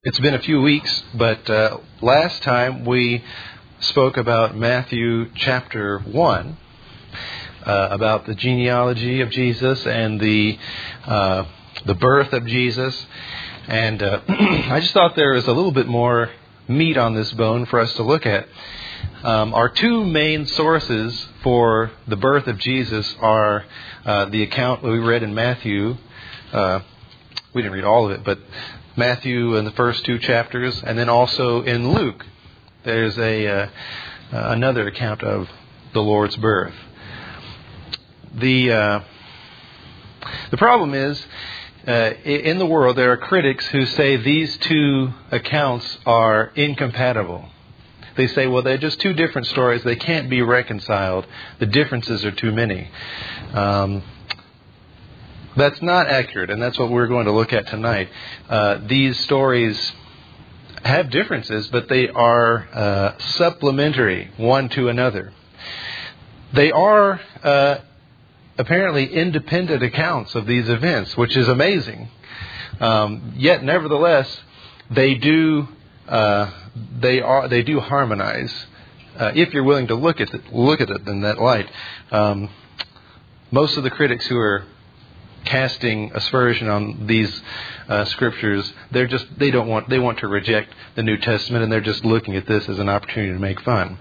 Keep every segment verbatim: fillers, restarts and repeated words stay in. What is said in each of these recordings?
It's been a few weeks, but uh, last time we spoke about Matthew chapter one, uh, about the genealogy of Jesus and the uh, the birth of Jesus. And uh, I just thought there was a little bit more meat on this bone for us to look at. Um, our two main sources for the birth of Jesus are uh, the account that we read in Matthew. Uh, we didn't read all of it, but Matthew in the first two chapters, and then also in Luke, there's a uh, uh, another account of the Lord's birth. The uh, the problem is, uh, in the world, there are critics who say these two accounts are incompatible. They say, well, they're just two different stories. They can't be reconciled. The differences are too many. Um, That's not accurate, and that's what we're going to look at tonight. Uh, these stories have differences, but they are uh, supplementary one to another. They are uh, apparently independent accounts of these events, which is amazing. Um, yet, nevertheless, they do uh, they are they do harmonize. Uh, if you're willing to look at it, look at it in that light, um, most of the critics who are casting aspersion on these uh, scriptures, they're just they don't want they want to reject the New Testament, and they're just looking at this as an opportunity to make fun.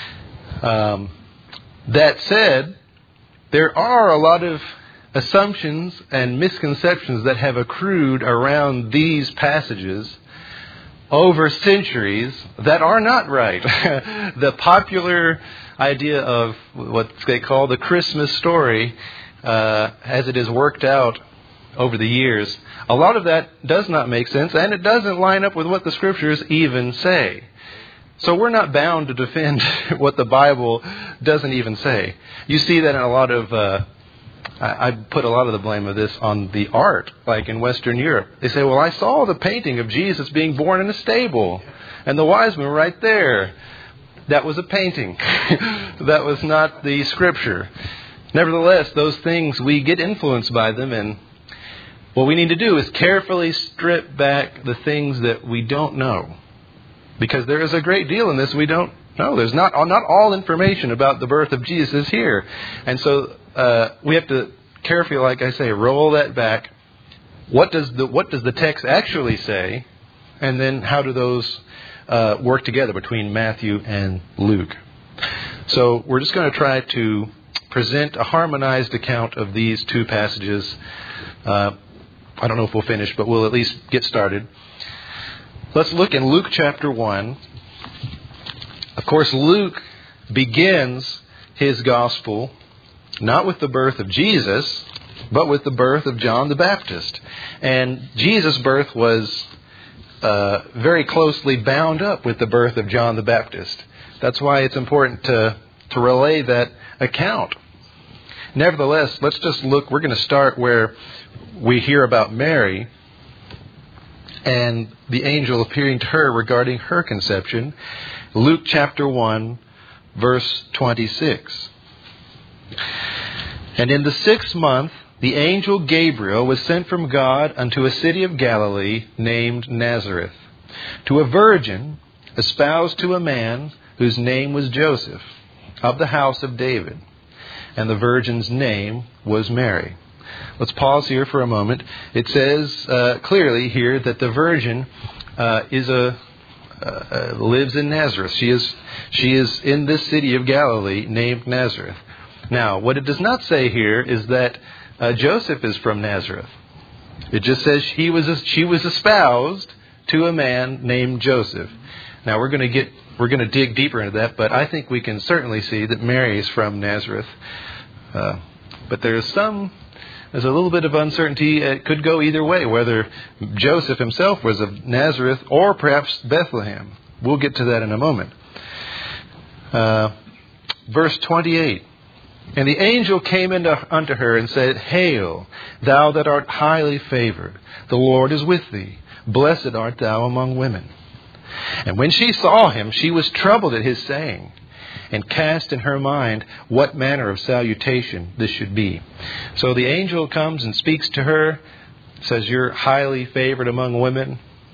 Um, that said, there are a lot of assumptions and misconceptions that have accrued around these passages over centuries that are not right. The popular idea of what they call the Christmas story, Uh, as it is worked out over the years, a lot of that does not make sense, and it doesn't line up with what the Scriptures even say. So we're not bound to defend what the Bible doesn't even say. You see that in a lot of, uh, I, I put a lot of the blame of this on the art, like in Western Europe. They say, well, I saw the painting of Jesus being born in a stable, and the wise men were right there. That was a painting. That was not the Scripture. Nevertheless, those things, we get influenced by them, and what we need to do is carefully strip back the things that we don't know. Because there is a great deal in this we don't know. There's not, not all information about the birth of Jesus is here. And so uh, we have to carefully, like I say, roll that back. What does the, what does the text actually say? And then how do those uh, work together between Matthew and Luke? So we're just going to try to present a harmonized account of these two passages. Uh, I don't know if we'll finish, but we'll at least get started. Let's look in Luke chapter one. Of course, Luke begins his gospel not with the birth of Jesus, but with the birth of John the Baptist. And Jesus' birth was uh, very closely bound up with the birth of John the Baptist. That's why it's important to to relay that account. Nevertheless, let's just look. We're going to start where we hear about Mary and the angel appearing to her regarding her conception. Luke chapter one, verse twenty-six. And in the sixth month, the angel Gabriel was sent from God unto a city of Galilee named Nazareth, to a virgin espoused to a man whose name was Joseph, of the house of David. And the virgin's name was Mary. Let's pause here for a moment. It says uh, clearly here that the virgin uh, is a uh, lives in Nazareth. She is she is in this city of Galilee named Nazareth. Now, what it does not say here is that uh, Joseph is from Nazareth. It just says he was she was espoused to a man named Joseph. Now we're going to get we're going to dig deeper into that, but I think we can certainly see that Mary is from Nazareth. Uh, but there's some there's a little bit of uncertainty. It could go either way, whether Joseph himself was of Nazareth or perhaps Bethlehem. We'll get to that in a moment. Uh, verse twenty-eight. And the angel came into, unto her and said, Hail, thou that art highly favored, the Lord is with thee. Blessed art thou among women. And when she saw him, she was troubled at his saying, and cast in her mind what manner of salutation this should be. So the angel comes and speaks to her, says, You're highly favored among women.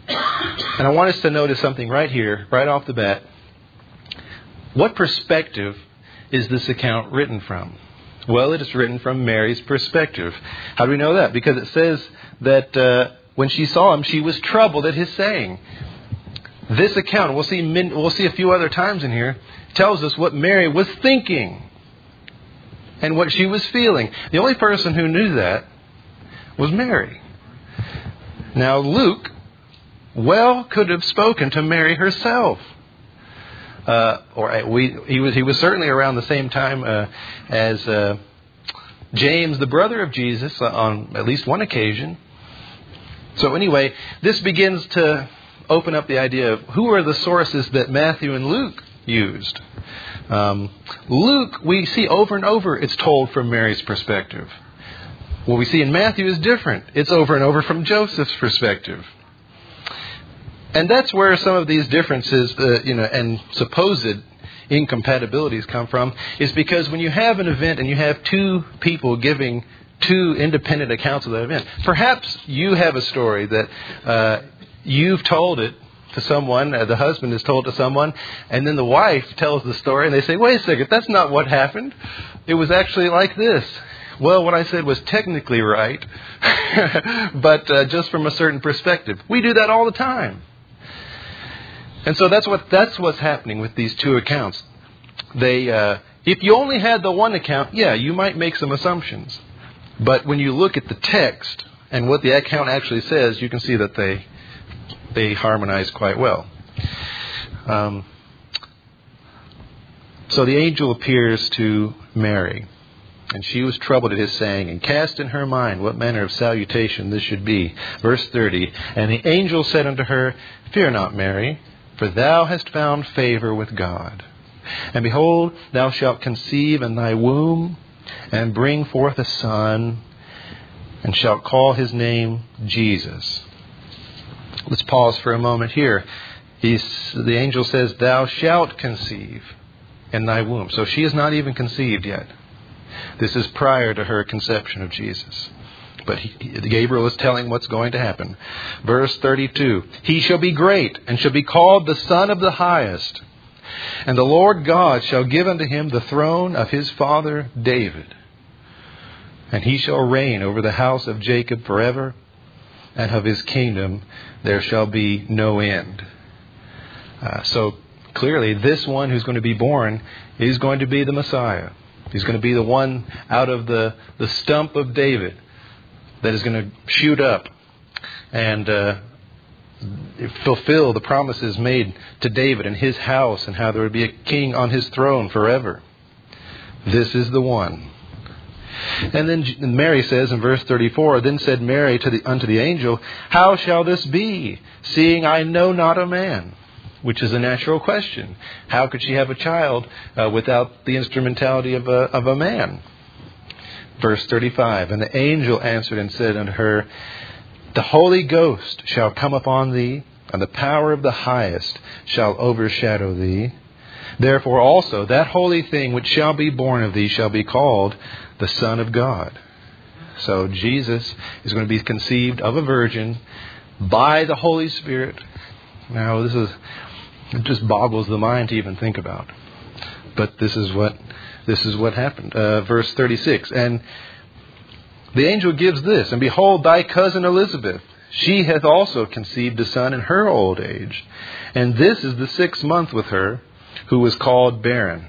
And I want us to notice something right here, right off the bat. What perspective is this account written from? Well, it is written from Mary's perspective. How do we know that? Because it says that uh, when she saw him, she was troubled at his saying. This account, we'll see, we'll see a few other times in here, tells us what Mary was thinking and what she was feeling. The only person who knew that was Mary. Now, Luke well could have spoken to Mary herself. Uh, or we, he was he was certainly around the same time uh, as uh, James, the brother of Jesus, uh, on at least one occasion. So anyway, this begins to open up the idea of who are the sources that Matthew and Luke used. Um, Luke, we see over and over, it's told from Mary's perspective. What we see in Matthew is different. It's over and over from Joseph's perspective. And that's where some of these differences, uh, you know, and supposed incompatibilities come from, is because when you have an event and you have two people giving two independent accounts of that event, perhaps you have a story that uh, you've told it to someone, uh, the husband has told to someone, and then the wife tells the story, and they say, wait a second, that's not what happened. It was actually like this. Well, what I said was technically right, but uh, just from a certain perspective. We do that all the time. And so that's what that's what's happening with these two accounts. They, uh, if you only had the one account, yeah, you might make some assumptions. But when you look at the text and what the account actually says, you can see that they they harmonize quite well. Um, so the angel appears to Mary, and she was troubled at his saying, and cast in her mind what manner of salutation this should be. Verse thirty, and the angel said unto her, fear not, Mary, for thou hast found favor with God. And behold, thou shalt conceive in thy womb, and bring forth a son, and shalt call his name Jesus. Let's pause for a moment here. He's, the angel says, thou shalt conceive in thy womb. So she is not even conceived yet. This is prior to her conception of Jesus. But he, Gabriel is telling what's going to happen. Verse thirty-two, he shall be great, and shall be called the Son of the Highest. And the Lord God shall give unto him the throne of his father David. And he shall reign over the house of Jacob forever, and of his kingdom there shall be no end. Uh, so clearly this one who's going to be born is going to be the Messiah. He's going to be the one out of the, the stump of David that is going to shoot up and uh, fulfill the promises made to David and his house, and how there would be a king on his throne forever. This is the one. And then Mary says in verse thirty-four, then said Mary to the, unto the angel, how shall this be, seeing I know not a man? Which is a natural question. How could she have a child uh, without the instrumentality of a, of a man? Verse thirty-five, and the angel answered and said unto her, the Holy Ghost shall come upon thee, and the power of the Highest shall overshadow thee. Therefore also that holy thing which shall be born of thee shall be called the Son of God. So Jesus is going to be conceived of a virgin by the Holy Spirit. Now this is, it just boggles the mind to even think about. But this is what This is what happened. Uh, verse thirty-six. And the angel gives this, and behold, thy cousin Elizabeth, she hath also conceived a son in her old age. And this is the sixth month with her, who was called barren.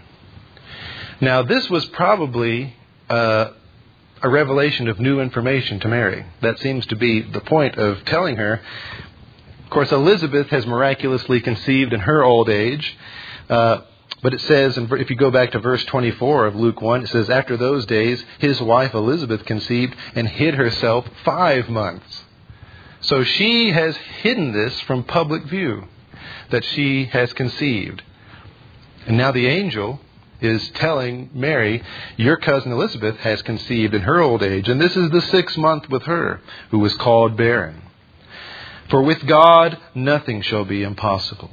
Now this was probably uh, a revelation of new information to Mary. That seems to be the point of telling her. Of course, Elizabeth has miraculously conceived in her old age. Uh, But it says, and if you go back to verse twenty-four of Luke one, it says, after those days, his wife Elizabeth conceived and hid herself five months. So she has hidden this from public view, that she has conceived. And now the angel is telling Mary, your cousin Elizabeth has conceived in her old age, and this is the sixth month with her, who was called barren. For with God nothing shall be impossible.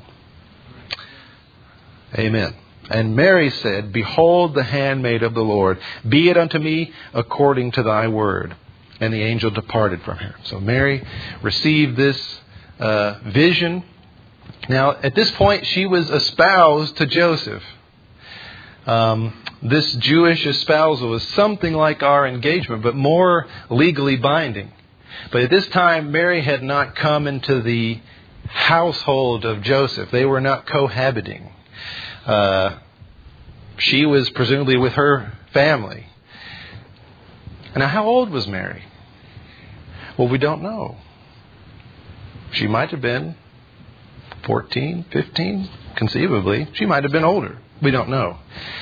Amen. And Mary said, behold the handmaid of the Lord, be it unto me according to thy word. And the angel departed from her. So Mary received this uh, vision. Now, at this point, she was espoused to Joseph. Um, this Jewish espousal was something like our engagement, but more legally binding. But at this time, Mary had not come into the household of Joseph. They were not cohabiting. Uh, she was presumably with her family. Now, how old was Mary? Well, we don't know. She might have been fourteen, fifteen, conceivably. She might have been older. We don't know.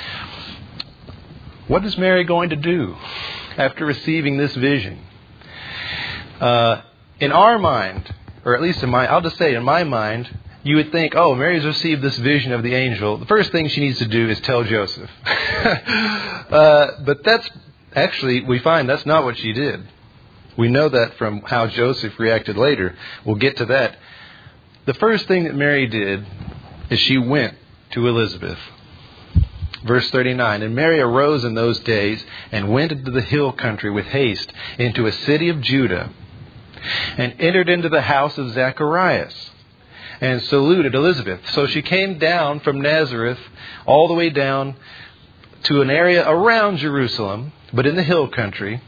What is Mary going to do after receiving this vision? Uh, in our mind, or at least in my, I'll just say in my mind, you would think, oh, Mary's received this vision of the angel. The first thing she needs to do is tell Joseph. uh, but that's actually, we find that's not what she did. We know that from how Joseph reacted later. We'll get to that. The first thing that Mary did is she went to Elizabeth. Verse thirty-nine, and Mary arose in those days and went into the hill country with haste into a city of Judah and entered into the house of Zacharias and saluted Elizabeth. So she came down from Nazareth all the way down to an area around Jerusalem, but in the hill country,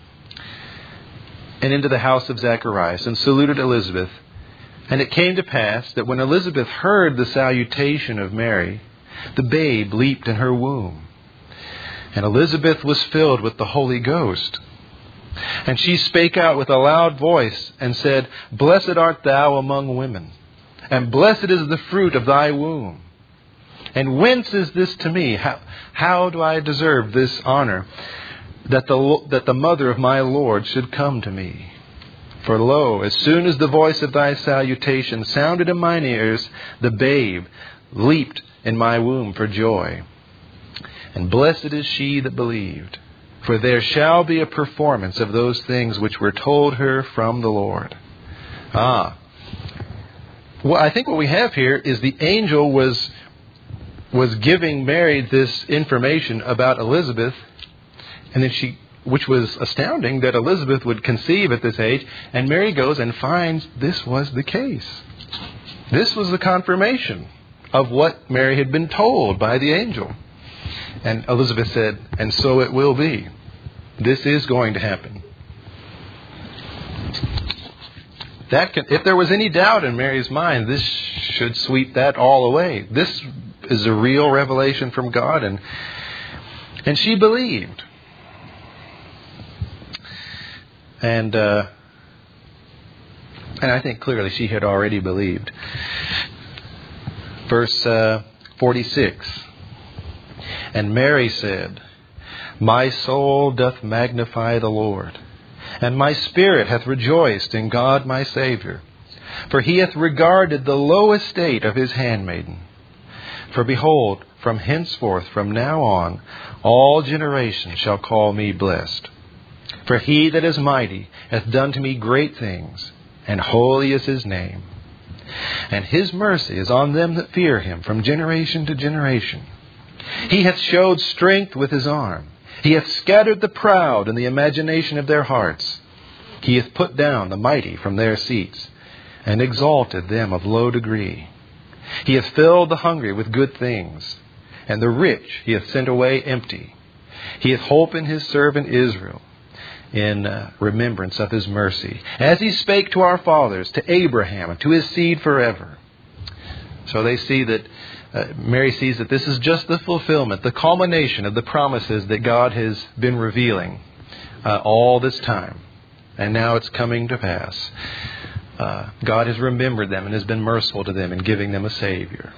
and into the house of Zacharias and saluted Elizabeth. And it came to pass that when Elizabeth heard the salutation of Mary, the babe leaped in her womb. And Elizabeth was filled with the Holy Ghost. And she spake out with a loud voice and said, Blessed art thou among women, and blessed is the fruit of thy womb. And whence is this to me? How, how do I deserve this honor, that the, that the mother of my Lord should come to me? For lo, as soon as the voice of thy salutation sounded in mine ears, the babe leaped in my womb for joy. And blessed is she that believed, for there shall be a performance of those things which were told her from the Lord. Ah. Well, I think what we have here is the angel was was giving Mary this information about Elizabeth, and then she, which was astounding that Elizabeth would conceive at this age, and Mary goes and finds this was the case. This was the confirmation of what Mary had been told by the angel. And Elizabeth said, and so it will be. This is going to happen. That can, if there was any doubt in Mary's mind, this should sweep that all away. This is a real revelation from God, and and she believed. And uh, and I think clearly she had already believed. Verse uh, forty-six. And Mary said, My soul doth magnify the Lord, and my spirit hath rejoiced in God my Saviour. For he hath regarded the low estate of his handmaiden. For behold, from henceforth, from now on, all generations shall call me blessed. For he that is mighty hath done to me great things, and holy is his name. And his mercy is on them that fear him from generation to generation. He hath showed strength with his arm. He hath scattered the proud in the imagination of their hearts. He hath put down the mighty from their seats, and exalted them of low degree. He hath filled the hungry with good things, and the rich he hath sent away empty. He hath holpen his servant Israel, in uh, remembrance of his mercy, as he spake to our fathers, to Abraham, and to his seed forever. So they see that, uh, Mary sees that this is just the fulfillment, the culmination of the promises that God has been revealing uh, all this time. And now it's coming to pass. Uh, God has remembered them and has been merciful to them in giving them a Savior.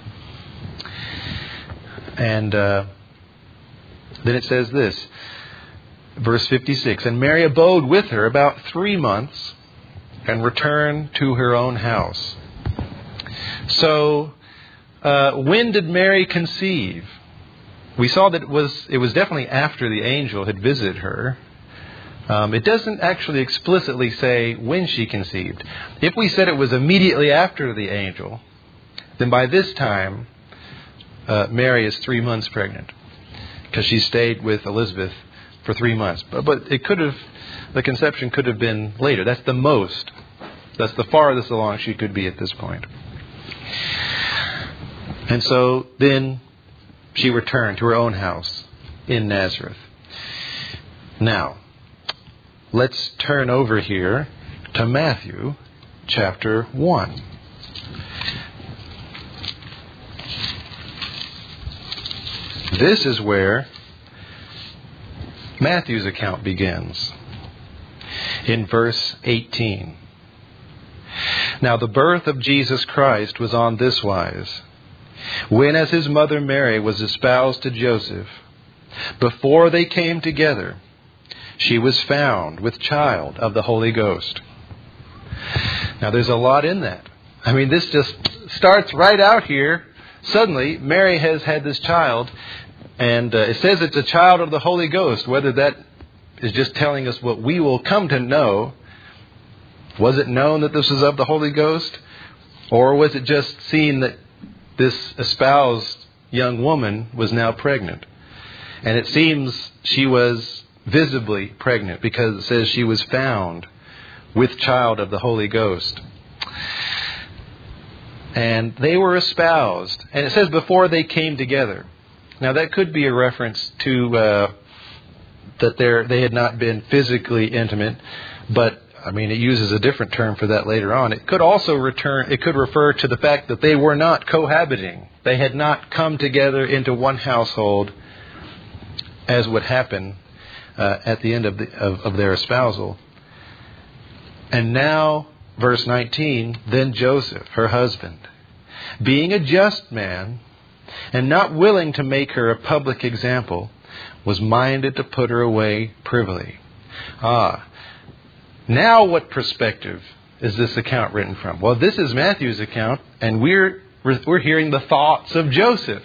And uh, then it says this, verse fifty-six, And Mary abode with her about three months and returned to her own house. So, uh, when did Mary conceive? We saw that it was it was definitely after the angel had visited her. Um, it doesn't actually explicitly say when she conceived. If we said it was immediately after the angel, then by this time, uh, Mary is three months pregnant, because she stayed with Elizabeth for three months. But, but it could have, the conception could have been later. That's the most That's the farthest along she could be at this point. And so then she returned to her own house in Nazareth. Now, let's turn over here to Matthew chapter one. This is where Matthew's account begins, in verse eighteen. Now the birth of Jesus Christ was on this wise. When as his mother Mary was espoused to Joseph, before they came together, she was found with child of the Holy Ghost. Now there's a lot in that. I mean, this just starts right out here. Suddenly, Mary has had this child, and uh, it says it's a child of the Holy Ghost. Whether that is just telling us what we will come to know. Was it known that this was of the Holy Ghost? Or was it just seen that this espoused young woman was now pregnant? And it seems she was visibly pregnant because it says she was found with child of the Holy Ghost. And they were espoused. And it says before they came together. Now that could be a reference to uh, that they're, they had not been physically intimate, but I mean, it uses a different term for that later on. It could also return, it could refer to the fact that they were not cohabiting. They had not come together into one household as would happen uh, at the end of, the, of, of their espousal. And now, verse nineteen, then Joseph, her husband, being a just man and not willing to make her a public example, was minded to put her away privily. Ah, now what perspective is this account written from? Well, this is Matthew's account, and we're we're hearing the thoughts of Joseph.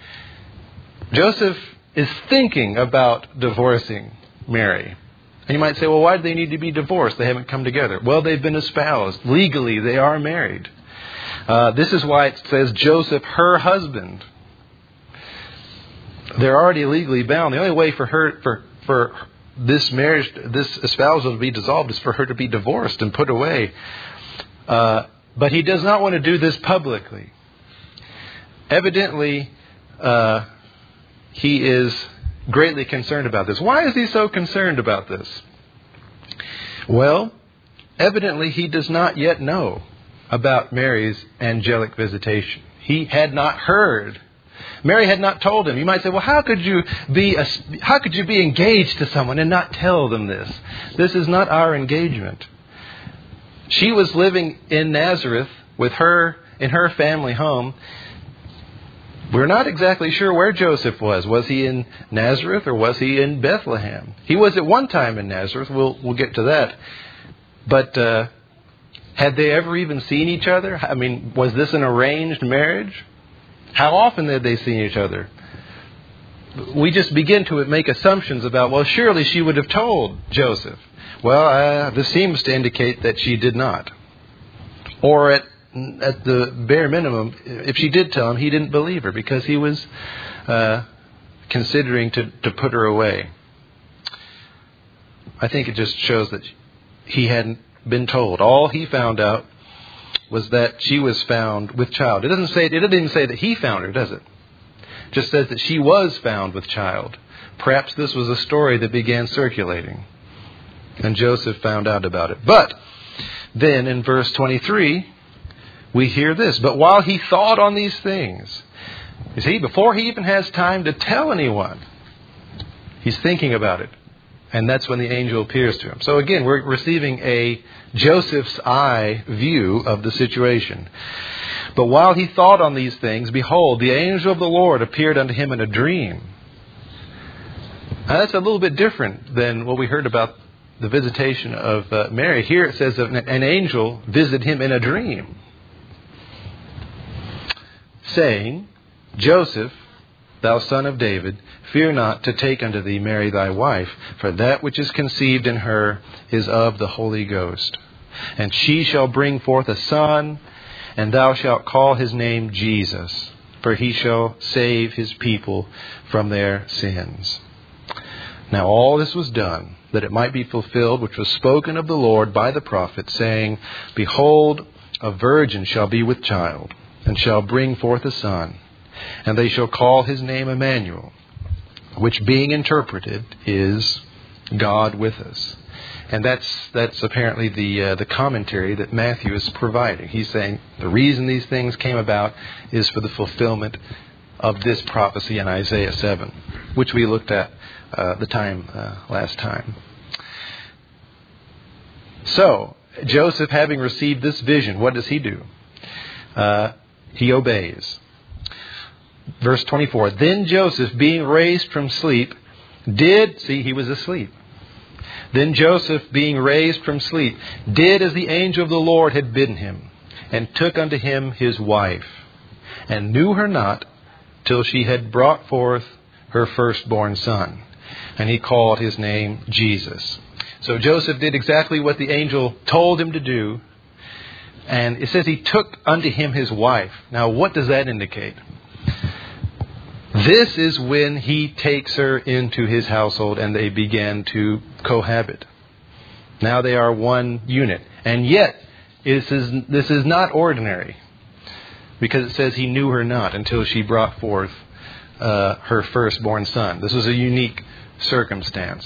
Joseph is thinking about divorcing Mary. And you might say, well, why do they need to be divorced? They haven't come together. Well, they've been espoused. Legally, they are married. Uh, this is why it says Joseph, her husband. They're already legally bound. The only way for her, for for this marriage, this espousal to be dissolved is for her to be divorced and put away. Uh, but he does not want to do this publicly. Evidently, uh, he is greatly concerned about this. Why is he so concerned about this? Well, evidently he does not yet know about Mary's angelic visitation. He had not heard. Mary had not told him. You might say, well, how could you be a, how could you be engaged to someone and not tell them this? This is not our engagement. She was living in Nazareth with her in her family home. We're not exactly sure where Joseph was. Was he in Nazareth or was he in Bethlehem? He was at one time in Nazareth. We'll we'll get to that. But uh, had they ever even seen each other? I mean, was this an arranged marriage? How often had they seen each other? We just begin to make assumptions about, well, surely she would have told Joseph. Well, uh, this seems to indicate that she did not. Or at at the bare minimum, if she did tell him, he didn't believe her because he was uh, considering to, to put her away. I think it just shows that he hadn't been told. All he found out was that she was found with child. It doesn't say, it doesn't even say that he found her, does it? It just says that she was found with child. Perhaps this was a story that began circulating, and Joseph found out about it. But then in verse twenty-three, we hear this. But while he thought on these things, you see, before he even has time to tell anyone, he's thinking about it. And that's when the angel appears to him. So again, we're receiving a Joseph's eye view of the situation. But while he thought on these things, behold, the angel of the Lord appeared unto him in a dream. Now that's a little bit different than what we heard about the visitation of uh, Mary. Here it says that an angel visited him in a dream, saying, Joseph, thou son of David, fear not to take unto thee Mary thy wife, for that which is conceived in her is of the Holy Ghost. And she shall bring forth a son, and thou shalt call his name Jesus, for he shall save his people from their sins. Now all this was done, that it might be fulfilled, which was spoken of the Lord by the prophet, saying, Behold, a virgin shall be with child, and shall bring forth a son, and they shall call his name Emmanuel, which being interpreted is God with us. And that's that's apparently the uh, the commentary that Matthew is providing. He's saying the reason these things came about is for the fulfillment of this prophecy in Isaiah seven, which we looked at uh, the time uh, last time. So, Joseph, having received this vision, what does he do? Uh, he obeys. Verse twenty-four, Then Joseph, being raised from sleep, did, see, he was asleep. Then Joseph, being raised from sleep, did as the angel of the Lord had bidden him, and took unto him his wife, and knew her not till she had brought forth her firstborn son. And he called his name Jesus. So Joseph did exactly what the angel told him to do. And it says he took unto him his wife. Now what does that indicate? This is when he takes her into his household and they begin to cohabit. Now they are one unit. And yet, this is, this is not ordinary. Because it says he knew her not until she brought forth uh, her firstborn son. This was a unique circumstance.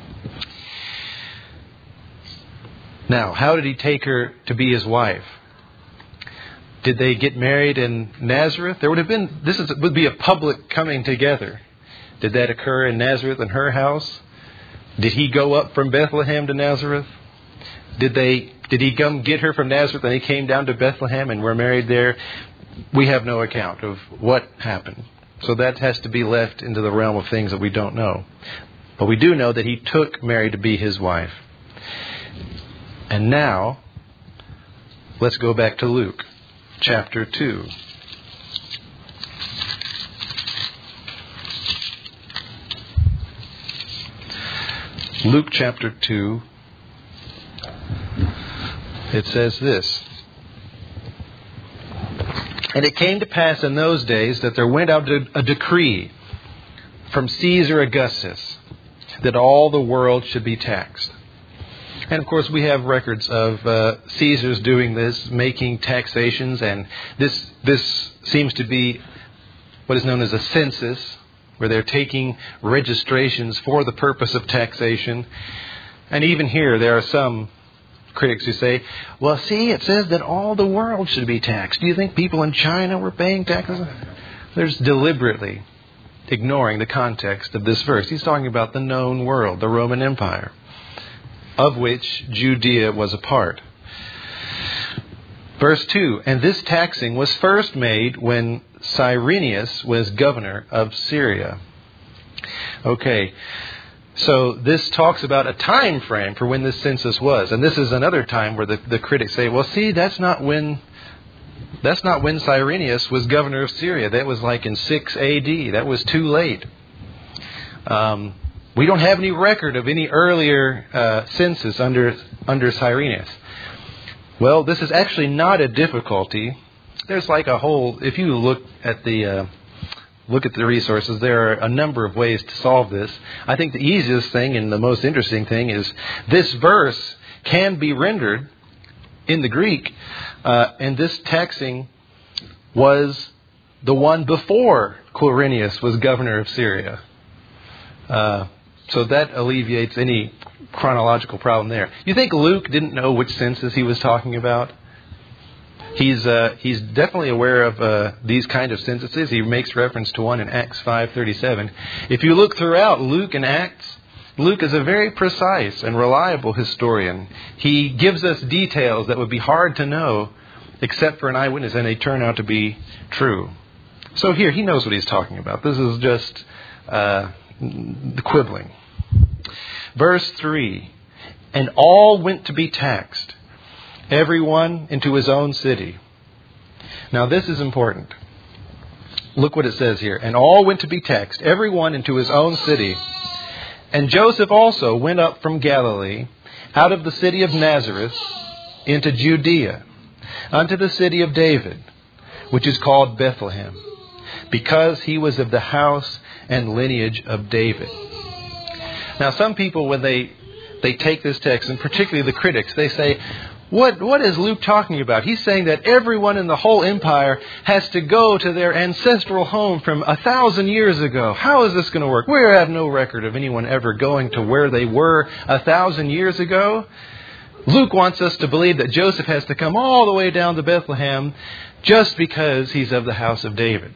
Now, how did he take her to be his wife? Did they get married in Nazareth? There would have been, this is, would be a public coming together. Did that occur in Nazareth in her house? Did he go up from Bethlehem to Nazareth? Did they, did he come get her from Nazareth and he came down to Bethlehem and were married there? We have no account of what happened. So that has to be left into the realm of things that we don't know. But we do know that he took Mary to be his wife. And now, let's go back to Luke. Chapter two. Luke chapter two. It says this. And it came to pass in those days that there went out a decree from Caesar Augustus that all the world should be taxed. And of course we have records of uh, Caesars doing this, making taxations, and this this seems to be what is known as a census, where they're taking registrations for the purpose of taxation. And even here there are some critics who say, well, see, it says that all the world should be taxed. Do you think people in China were paying taxes? There's deliberately ignoring the context of this verse. He's talking about the known world, the Roman Empire, of which Judea was a part. Verse two, and this taxing was first made when Cyrenius was governor of Syria. Okay, so this talks about a time frame for when this census was. And this is another time where the, the critics say, well, see, that's not when that's not when Cyrenius was governor of Syria. That was like in six A D. That was too late. Um... We don't have any record of any earlier uh, census under under Cyrenius. Well, this is actually not a difficulty. There's like a whole. If you look at the uh, look at the resources, there are a number of ways to solve this. I think the easiest thing and the most interesting thing is this verse can be rendered in the Greek, uh, and this taxing was the one before Quirinius was governor of Syria. Uh, So that alleviates any chronological problem there. You think Luke didn't know which census he was talking about? He's uh, he's definitely aware of uh, these kind of censuses. He makes reference to one in Acts five thirty-seven. If you look throughout Luke and Acts, Luke is a very precise and reliable historian. He gives us details that would be hard to know except for an eyewitness, and they turn out to be true. So here, he knows what he's talking about. This is just uh, the quibbling. Verse three, and all went to be taxed, everyone into his own city. Now this is important. Look what it says here. And all went to be taxed, everyone into his own city. And Joseph also went up from Galilee, out of the city of Nazareth, into Judea, unto the city of David, which is called Bethlehem, because he was of the house and lineage of David. Now, some people, when they they take this text, and particularly the critics, they say, What what is Luke talking about? He's saying that everyone in the whole empire has to go to their ancestral home from a thousand years ago. How is this going to work? We have no record of anyone ever going to where they were a thousand years ago. Luke wants us to believe that Joseph has to come all the way down to Bethlehem just because he's of the house of David.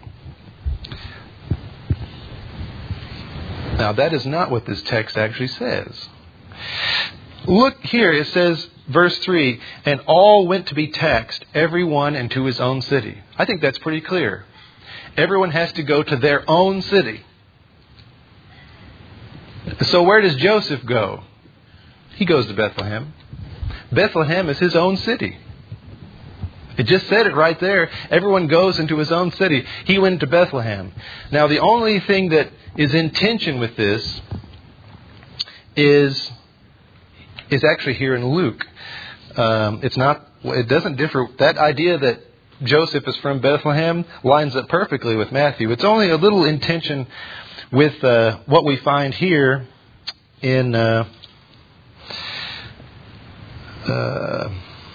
Now, that is not what this text actually says. Look here, it says, verse three, and all went to be taxed, every one into his own city. I think that's pretty clear. Everyone has to go to their own city. So where does Joseph go? He goes to Bethlehem. Bethlehem is his own city. It just said it right there. Everyone goes into his own city. He went to Bethlehem. Now, the only thing that is in tension with this is... is actually here in Luke. Um, it's not. It doesn't differ. That idea that Joseph is from Bethlehem lines up perfectly with Matthew. It's only a little in tension with uh, what we find here in uh, uh,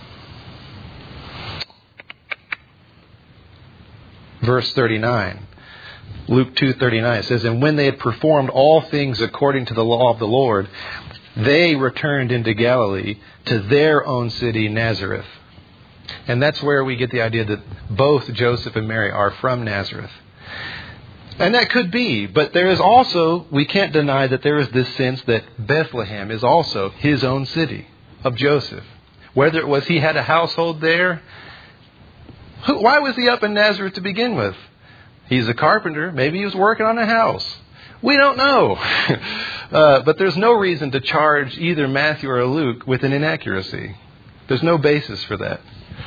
verse thirty-nine. Luke two thirty-nine says, "And when they had performed all things according to the law of the Lord, they returned into Galilee to their own city, Nazareth." And that's where we get the idea that both Joseph and Mary are from Nazareth. And that could be, but there is also, we can't deny that there is this sense that Bethlehem is also his own city of Joseph. Whether it was he had a household there, who, why was he up in Nazareth to begin with? He's a carpenter. Maybe he was working on a house. We don't know. uh, but there's no reason to charge either Matthew or Luke with an inaccuracy. There's no basis for that.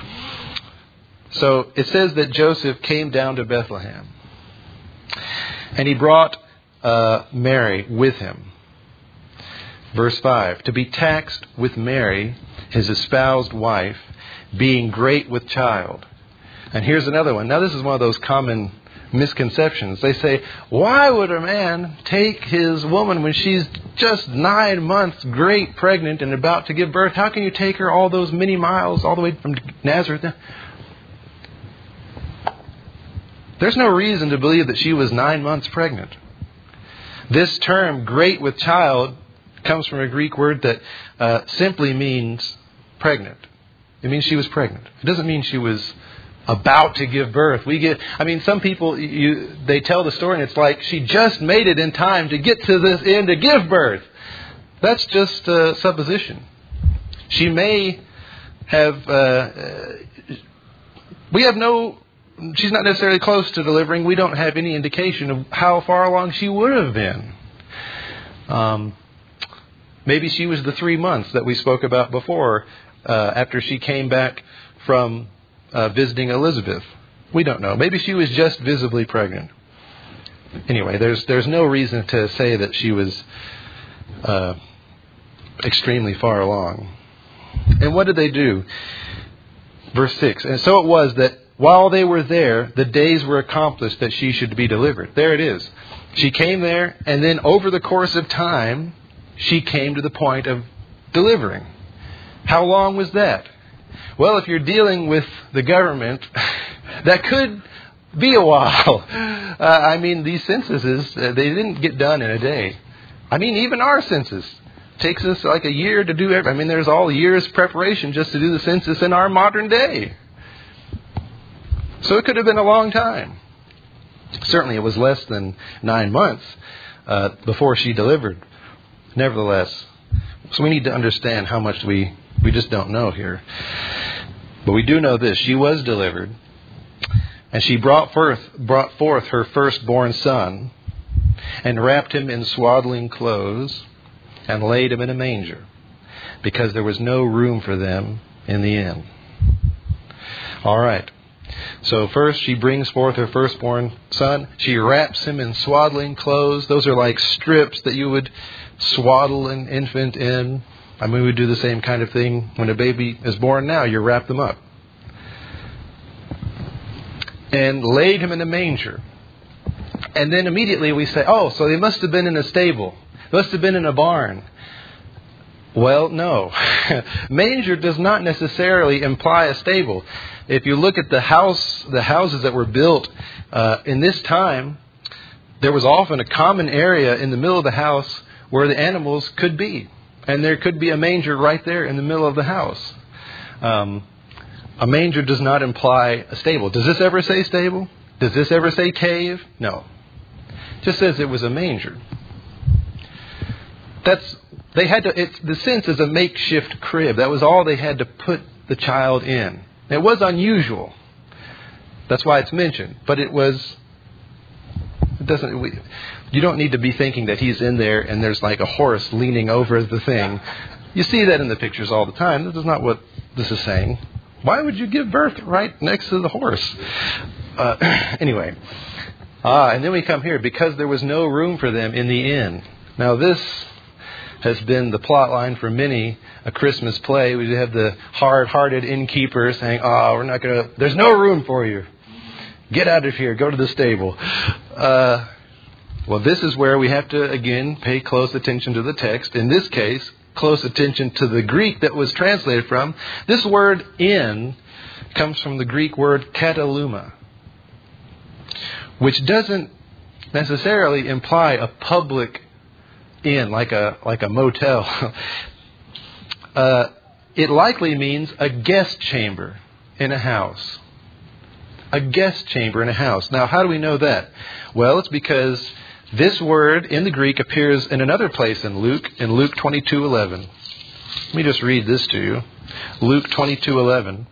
So it says that Joseph came down to Bethlehem. And he brought uh, Mary with him. Verse five, to be taxed with Mary, his espoused wife, being great with child. And here's another one. Now this is one of those common misconceptions. They say, why would a man take his woman when she's just nine months great pregnant and about to give birth? How can you take her all those many miles all the way from Nazareth? There's no reason to believe that she was nine months pregnant. This term, great with child, comes from a Greek word that uh, simply means pregnant. It means she was pregnant. It doesn't mean she was about to give birth. We get, I mean, some people, you, they tell the story and it's like she just made it in time to get to this end to give birth. That's just uh, supposition. She may have, uh, we have no, she's not necessarily close to delivering. We don't have any indication of how far along she would have been. Um, maybe she was the three months that we spoke about before, uh, after she came back from Uh, visiting Elizabeth. We don't know. Maybe she was just visibly pregnant. Anyway, there's there's no reason to say that she was uh, extremely far along. And what did they do? Verse six. And so it was that while they were there, the days were accomplished that she should be delivered. There it is. She came there, and then over the course of time, she came to the point of delivering. How long was that? Well, if you're dealing with the government, that could be a while. Uh, I mean, these censuses, uh, they didn't get done in a day. I mean, even our census takes us like a year to do everything. I mean, there's all years preparation just to do the census in our modern day. So it could have been a long time. Certainly it was less than nine months uh, before she delivered. Nevertheless, so we need to understand how much we We just don't know here. But we do know this. She was delivered. And she brought forth, brought forth her firstborn son and wrapped him in swaddling clothes and laid him in a manger because there was no room for them in the inn. All right. So first she brings forth her firstborn son. She wraps him in swaddling clothes. Those are like strips that you would swaddle an infant in. I mean, we do the same kind of thing when a baby is born now. You wrap them up. And laid him in a manger. And then immediately we say, oh, so they must have been in a stable. Must have been in a barn. Well, no. Manger does not necessarily imply a stable. If you look at the house, the houses that were built uh, in this time, there was often a common area in the middle of the house where the animals could be. And there could be a manger right there in the middle of the house. Um, a manger does not imply a stable. Does this ever say stable? Does this ever say cave? No. It just says it was a manger. That's they had to. It's the sense is a makeshift crib. That was all they had to put the child in. It was unusual. That's why it's mentioned. But it was. It doesn't. We, you don't need to be thinking that he's in there and there's like a horse leaning over the thing. You see that in the pictures all the time. This is not what this is saying. Why would you give birth right next to the horse? Uh, anyway. Ah, and then we come here. Because there was no room for them in the inn. Now this has been the plot line for many a Christmas play. We have the hard-hearted innkeeper saying, oh, we're not going to, there's no room for you. Get out of here. Go to the stable. Uh, well, this is where we have to, again, pay close attention to the text. In this case, close attention to the Greek that was translated from. This word inn comes from the Greek word kataluma, which doesn't necessarily imply a public inn, like a like a motel. uh, it likely means a guest chamber in a house. A guest chamber in a house. Now, how do we know that? Well, it's because this word in the Greek appears in another place in Luke, in Luke twenty-two eleven. Let me just read this to you. Luke twenty-two eleven.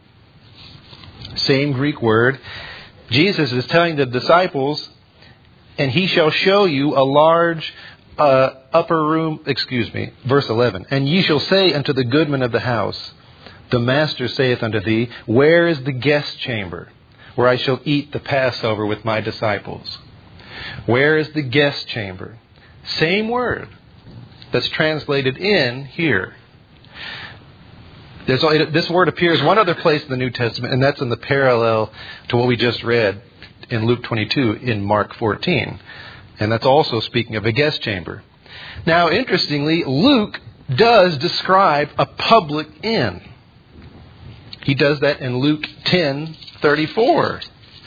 Same Greek word. Jesus is telling the disciples, and he shall show you a large Uh, upper room, excuse me, verse eleven. And ye shall say unto the goodman of the house, the master saith unto thee, where is the guest chamber, where I shall eat the Passover with my disciples? Where is the guest chamber? Same word that's translated in here. There's, this word appears one other place in the New Testament, and that's in the parallel to what we just read in Luke twenty-two in Mark fourteen. And that's also speaking of a guest chamber. Now, interestingly, Luke does describe a public inn. He does that in Luke ten thirty-four.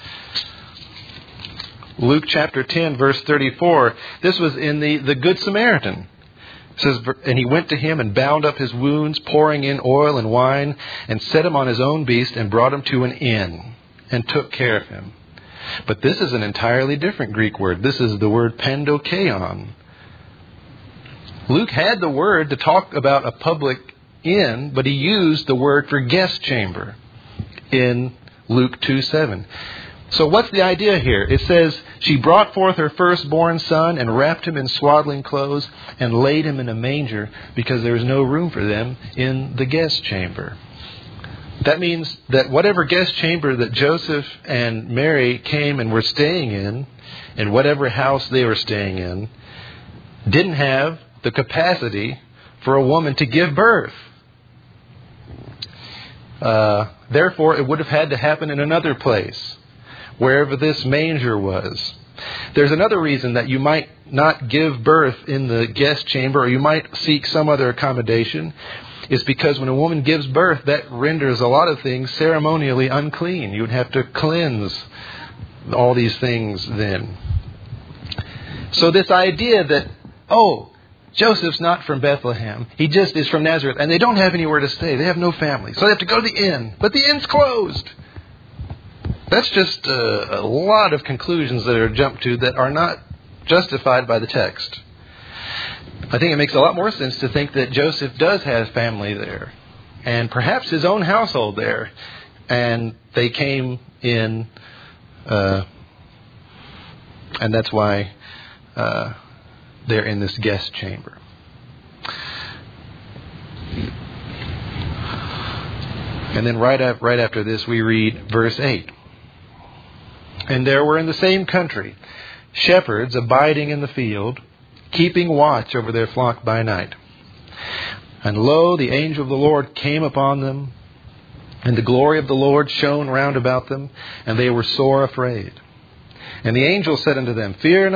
Luke chapter ten, verse thirty-four. This was in the, the Good Samaritan. It says, and he went to him and bound up his wounds, pouring in oil and wine, and set him on his own beast, and brought him to an inn, and took care of him. But this is an entirely different Greek word. This is the word pandokeion. Luke had the word to talk about a public inn, but he used the word for guest chamber in Luke two seven. So what's the idea here? It says, she brought forth her firstborn son and wrapped him in swaddling clothes and laid him in a manger because there was no room for them in the guest chamber. That means that whatever guest chamber that Joseph and Mary came and were staying in, in whatever house they were staying in, didn't have the capacity for a woman to give birth. Uh, therefore, it would have had to happen in another place, wherever this manger was. There's another reason that you might not give birth in the guest chamber, or you might seek some other accommodation. Is because when a woman gives birth, that renders a lot of things ceremonially unclean. You would have to cleanse all these things then. So this idea that, oh, Joseph's not from Bethlehem. He just is from Nazareth. And they don't have anywhere to stay. They have no family. So they have to go to the inn. But the inn's closed. That's just a, a lot of conclusions that are jumped to that are not justified by the text. I think it makes a lot more sense to think that Joseph does have family there, and perhaps his own household there, and they came in, uh, and that's why uh, they're in this guest chamber. And then right after, right after this, we read verse eight. And there were in the same country shepherds abiding in the field, keeping watch over their flock by night. And lo, the angel of the Lord came upon them, and the glory of the Lord shone round about them, and they were sore afraid. And the angel said unto them, Fear not,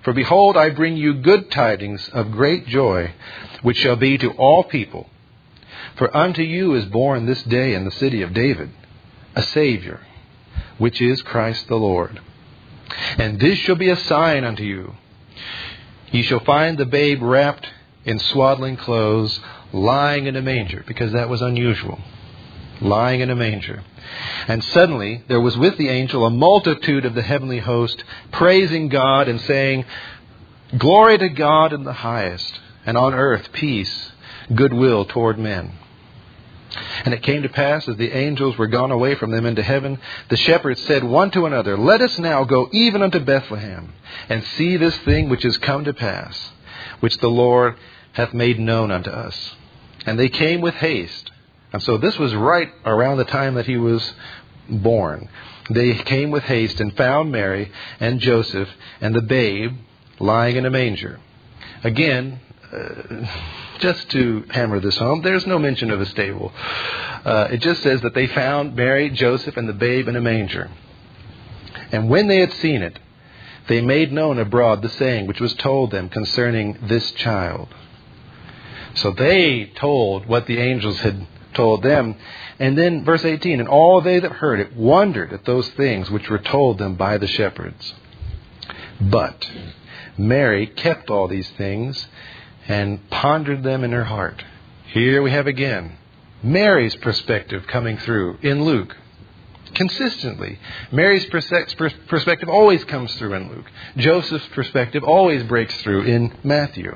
For behold, I bring you good tidings of great joy, which shall be to all people. For unto you is born this day in the city of David a Savior, which is Christ the Lord. And this shall be a sign unto you. Ye shall find the babe wrapped in swaddling clothes, lying in a manger," because that was unusual. Lying in a manger. "And suddenly there was with the angel a multitude of the heavenly host, praising God and saying, Glory to God in the highest, and on earth peace, goodwill toward men. And it came to pass, as the angels were gone away from them into heaven, the shepherds said one to another, Let us now go even unto Bethlehem, and see this thing which is come to pass, which the Lord hath made known unto us. And they came with haste." And so this was right around the time that he was born. "They came with haste and found Mary and Joseph and the babe lying in a manger." Again, uh, just to hammer this home, there's no mention of a stable. Uh, it just says that they found Mary, Joseph, and the babe in a manger. "And when they had seen it, they made known abroad the saying which was told them concerning this child." So they told what the angels had told them. And then verse eighteen, "And all they that heard it wondered at those things which were told them by the shepherds. But Mary kept all these things and pondered them in her heart." Here we have again Mary's perspective coming through in Luke. Consistently. Mary's perspective always comes through in Luke. Joseph's perspective always breaks through in Matthew.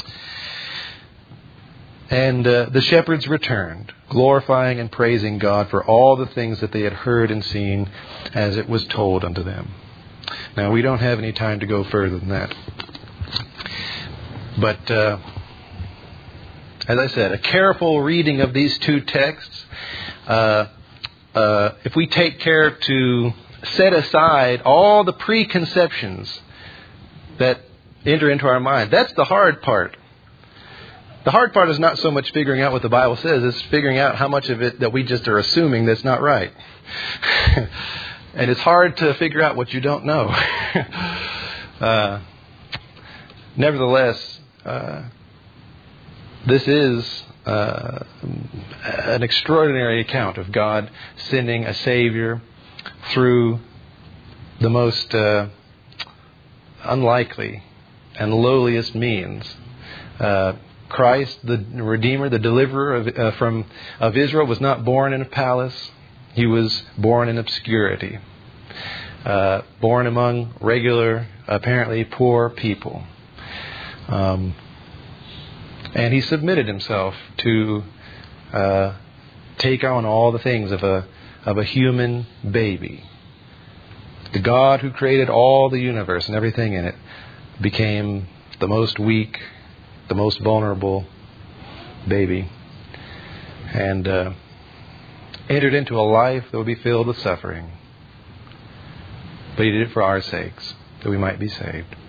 And uh, the shepherds returned, glorifying and praising God for all the things that they had heard and seen as it was told unto them. Now, we don't have any time to go further than that. But, uh, as I said, a careful reading of these two texts, uh, uh, if we take care to set aside all the preconceptions that enter into our mind, that's the hard part. The hard part is not so much figuring out what the Bible says, it's figuring out how much of it that we just are assuming that's not right. And it's hard to figure out what you don't know. uh, nevertheless, uh, this is uh, an extraordinary account of God sending a Savior through the most uh, unlikely and lowliest means. Uh, Christ, the Redeemer, the Deliverer of, uh, from of Israel, was not born in a palace. He was born in obscurity, uh, born among regular, apparently poor people. Um, and He submitted Himself to uh, take on all the things of a of a human baby. The God who created all the universe and everything in it became the most weak, the most vulnerable baby, and uh, entered into a life that would be filled with suffering. But He did it for our sakes, that we might be saved.